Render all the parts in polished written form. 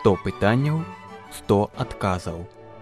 100 пытанняў, 100 адказаў.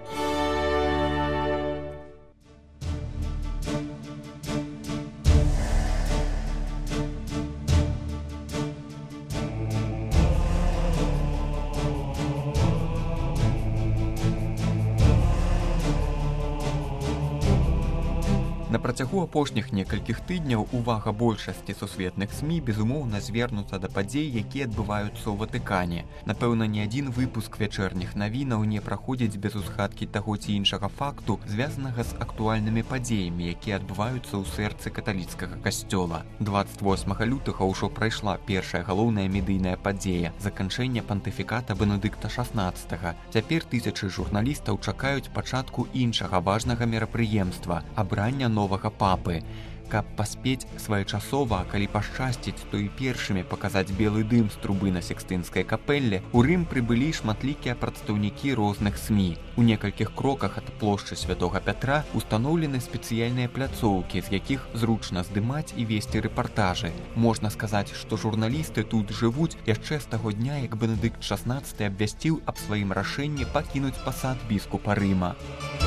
На працягу апошніх некалькіх тыдняў увага большасці сусветных СМІ безумоўна звернута да падзей, якія адбываюцца ў Ватыкане. Напэўна, ні адзін выпуск вячэрніх навінаў не праходзіць без узгадкі таго ці іншага факту, звязанага з актуальнымі падзеямі, якія адбываюцца ў сэрцы каталіцкага касцёла. 28 лютага ўжо прайшла першая галоўная медыйная падзея – заканчэнне пантыфіката Бенедыкта XVI. Цяпер тысячы журналістаў чакаюць пачатку іншага важнага мерапрыемства – абрання новага папы. Каб паспець своечасова, а калі пашчасціць, то і першымі паказаць белы дым з трубы на Сікстынскай капэлле, у Рым прыбылі шматлікія прадстаўнікі розных СМІ. У некалькіх кроках ад плошчы Святога Пятра устаноўлены спецыяльныя пляцоўкі, з якіх зручна здымаць і весці рэпартажы. Можна сказаць, што журналісты тут жывуць яшчэ з таго дня, як Бенедыкт XVI абвясціў аб сваім рашэнні пакінуць пасад біскупа Рыма.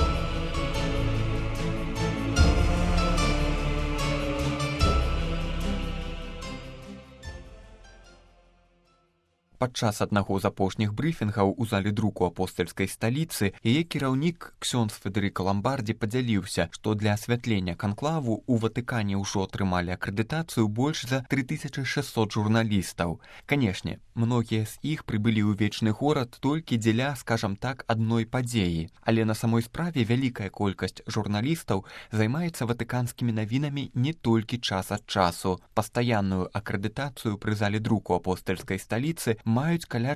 Падчас аднаго з апошніх брыфінгаў у зале друку апостальскай сталіцы яе кіраўнік ксёндз Федэрыка Ламбардзі падзяліўся, што для асвятлення канклаву у Ватыкане ўжо атрымалі акрэдытацыю больш за 3600 журналістаў. Канешне, многія з іх прыбылі ў вечны горад толькі дзеля, скажам так, адной падзеі. Але на самой справе вялікая колькасць журналістаў займаецца ватыканскімі навінамі не толькі час ад часу. Пастаянную акрэдытацыю пры зале друку апостальскай сталіцы маюць каля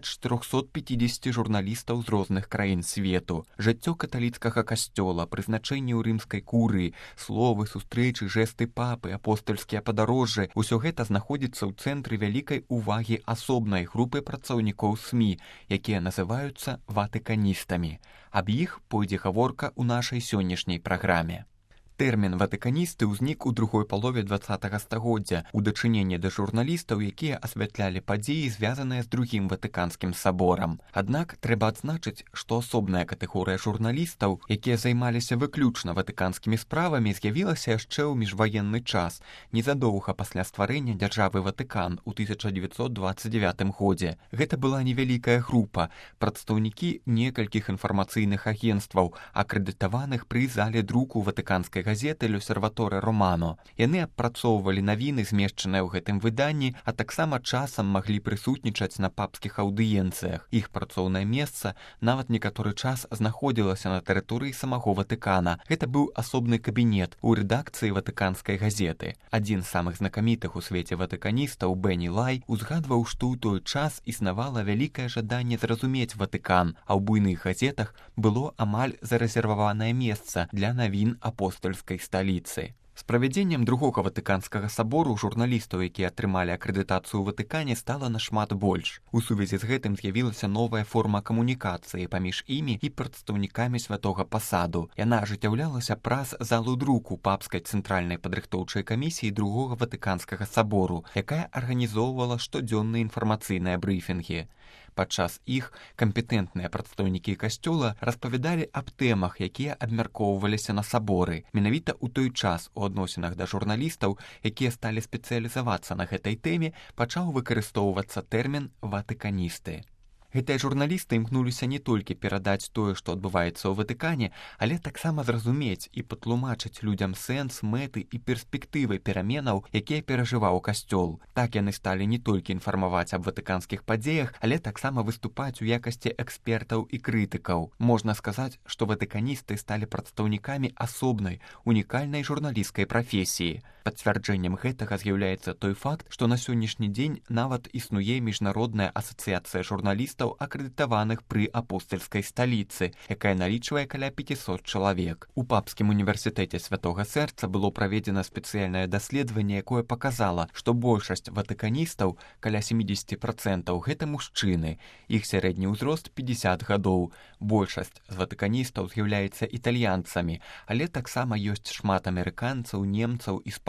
450 журналістаў з розных краін свету. Жыццё каталіцкага касцёла, прызначэнне ў рымскай курыі, словы, сустрэчы, жэсты папы, апостальскія падарожжы – усё гэта знаходзіцца ў цэнтры вялікай увагі асобнай групы працаўнікоў СМІ, якія называюцца ватыканістамі. Аб іх пойдзе гаворка ў нашай сённяшняй праграме. Тэрмін «ватыканісты» узнік у другой палове 20-го стагоддзя ў дачыненні да журналістаў, якія асвятлялі падзеі, звязаныя з другім ватыканскім саборам. Аднак трэба адзначыць, што асобная катэгорыя журналістаў, якія займаліся выключна ватыканскімі справамі, з'явілася яшчэ ў міжваенны час, незадоўга пасля стварэння дзяржавы Ватыкан у 1929 годзе. Гэта была невялікая група, прадстаўнікі некалькіх інфармацыйных агенцтваў, акрэдытаваных пры зале друку ватыканскай газеты «L'Osservatore Romano». Яны апрацоўвалі навіны, змешчаныя ў гэтым выданні, а таксама часам маглі прысутнічаць на папскіх аўдыенцыях. Іх працоўнае месца нават некаторы час знаходзілася на тэрыторыі самого Ватыкана. Гэта быў асобны кабінет у рэдакцыі ватыканскай газеты. Адзін з самых знакамітых у свеце ватыканістаў, Бенні Лай, узгадваў, што ў той час існавала вялікае жаданне зразумець Ватыкан, а ў буйных газетах было амаль зарэзерваванае месца для навін апостальскай сталіцы. З правядзеннем другога ватыканскага сабору журналістаў, якія атрымалі акрэдытацыю ў Ватыкане, стала нашмат больш. У сувязі з гэтым з'явілася новая форма камунікацыі паміж імі і прадстаўнікамі святога пасаду. Яна ажыццяўлялася праз залу друку папскай цэнтральнай падрыхтоўчай камісіі другога ватыканскага сабору, якая арганізоўвала штодзённыя інфармацыйныя брыфінгі. Падчас іх кампетэнтныя прадстаўнікі касцёла распавядалі аб тэмах, якія абмяркоўваліся на саборы. Менавіта ў той час у адносінах да журналістаў, якія сталі спецыялізавацца на гэтай тэме, пачаў выкарыстоўвацца тэрмін «ватыканісты». Гэтыя журналісты імкнуліся не толькі перадаць тое, што адбываецца ў Ватыкане, але таксама зразумець і патлумачыць людзям сэнс, мэты і перспектывы пераменаў, якія перажываў касцёл. Так яны сталі не толькі інфармаваць аб ватыканскіх падзеях, але таксама выступаць у якасці экспертаў і крытыкаў. Можна сказаць, што ватыканісты сталі прадстаўнікамі асобнай, унікальнай журналісцкай прафесіі. Пацвярджэннем гэтага з'яўляецца той факт, што на сённяшні дзень нават існуе міжнародная асацыяцыя журналістаў, акрэдытаваных пры апостальскай сталіцы, якая налічвае каля 500 чалавек. У папскім універсітэце Святога Сэрца было праведзена спецыяльнае даследаванне, якое паказала, што большасць ватыканістаў, каля 70%, гэта мужчыны. Іх сярэдні ўзрост 50 гадоў. Большасць з ватыканістаў з'яўляецца італьянцамі, але таксама ёсць шмат амерыканцаў, немцаў, іспанцаў,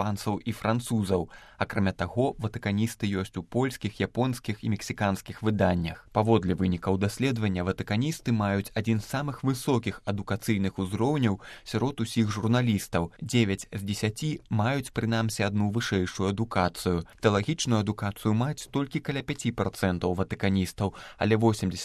іспанцаў і французаў. Акрамя таго, ватыканісты ёсць у польскіх, японскіх і мексіканскіх выданнях. Паводле вынікаў даследавання, ватыканісты маюць адзін з самых высокіх адукацыйных узроўняў сярод усіх журналістаў. 9 з 10 маюць прынамсі адну вышэйшую адукацыю. Тэалагічную адукацыю маюць толькі каля 5% ватыканістаў, але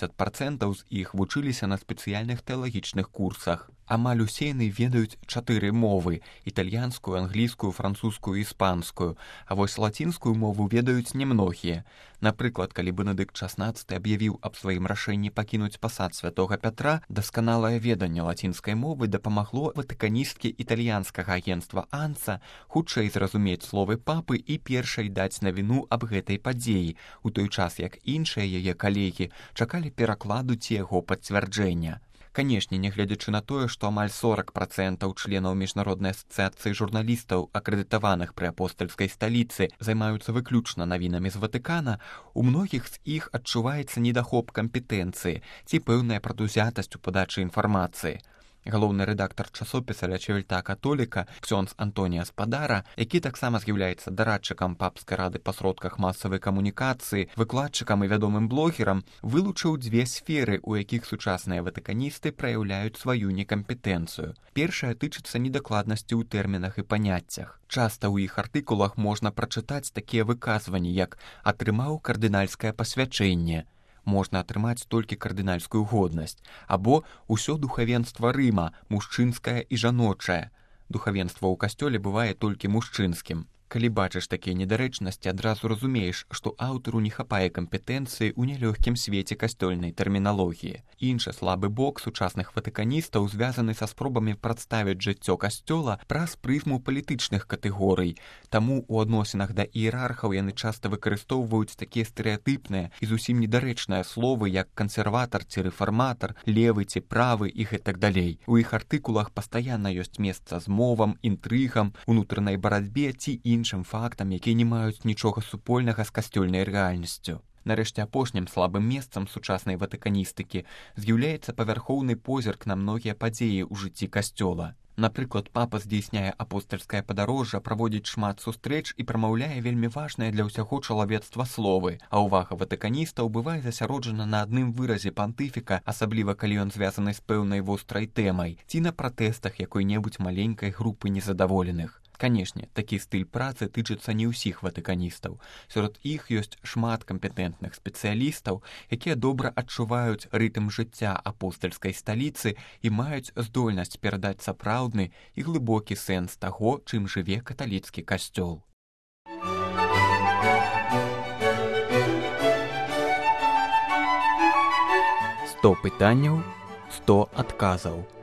80% з іх вучыліся на спецыяльных тэалагічных курсах. Амаль усе яны ведаюць 4 мовы – італьянскую, англійскую, французскую і іспанскую, а вось лацінскую мову ведаюць немногія. Напрыклад, калі Бенедыкт XVI аб'явіў аб сваім рашэнні пакінуць пасад святога Пятра, дасканалае веданне лацінскай мовы дапамагло ватыканісткі італьянскага агенцтва «Анца» хутчэй зразумець словы папы і першай даць навіну аб гэтай падзеі, у той час як іншыя яе калегі чакалі перакладу ці яго пацвярджэння. Канешне, нягледзячы на тое, што амаль 40% членаў міжнароднай асацыяцыі журналістаў, акрэдытаваных пры апостальскай сталіцы, займаюцца выключна навінамі з Ватыкана, у многіх з іх адчуваецца недахоп кампетэнцыі ці пэўная прадузятасць у падачы інфармацыі. Галоўны рэдактар часопіса «Ля Чевельта Католіка» ксёндз Антонія Спадара, які таксама з'яўляецца дарадчыкам папскай рады па сродках масавай камунікацыі, выкладчыкам і вядомым блогерам, вылучыў 2 сферы, у якіх сучасныя ватыканісты праяўляюць сваю некампетэнцыю. Першая тычыцца недакладнасці ў тэрмінах і паняццях. Часта ў іх артыкулах можна прачытаць такія выказванні, як «атрымаў кардынальскае пасвячэнне», можна атрымаць толькі кардынальскую годнасць, або «усё духавенства Рыма, мужчынскае і жаночае». Духавенства ў касцёле бывае толькі мужчынскім. Калі бачыш такія недарэчнасці, адразу разумееш, што аўтару не хапае кампетэнцыі ў нялёгкім свеце касцёльнай тэрміналогіі. Іншы слабы бок сучасных ватыканістаў звязаны са спробамі прадставіць жыццё касцёла праз прызму палітычных катэгорый. Таму ў адносінах да іерархаў яны часта выкарыстоўваюць такія стэрэатыпныя і зусім недарэчныя словы, як кансерватар ці рэфарматар, левы ці правы і гэтак далей. У іх артыкулах пастаянна ёсць месца змовам, інтрыгам, унутранай барацьбе ці іншым фактам, якія не маюць нічога супольнага з касцёльнай рэальнасцю. Нарэшце, апошнім слабым месцам сучаснай ватыканістыкі з'яўляецца павярхоўны позірк на многія падзеі ў жыцці касцёла. Напрыклад, папа здзейсняе апостальскае падарожжа, праводзіць шмат сустрэч і прамаўляе вельмі важныя для ўсяго чалавецтва словы, а ўвага ватыканістаў бывае засяроджана на адным выразе пантыфіка, асабліва калі ён звязаны з пэўнай вострай тэмай, ці на пратэстах якой-небудзь маленькай групы незадаволеных. Канешне, такі стыль працы тычыцца не ўсіх ватыканістаў. Сярод іх ёсць шмат кампетэнтных спецыялістаў, якія добра адчуваюць рытм жыцця апостальскай сталіцы і маюць здольнасць перадаць сапраўдны і глыбокі сэнс таго, чым жыве каталіцкі касцёл. 100 пытанняў, 100 адказаў.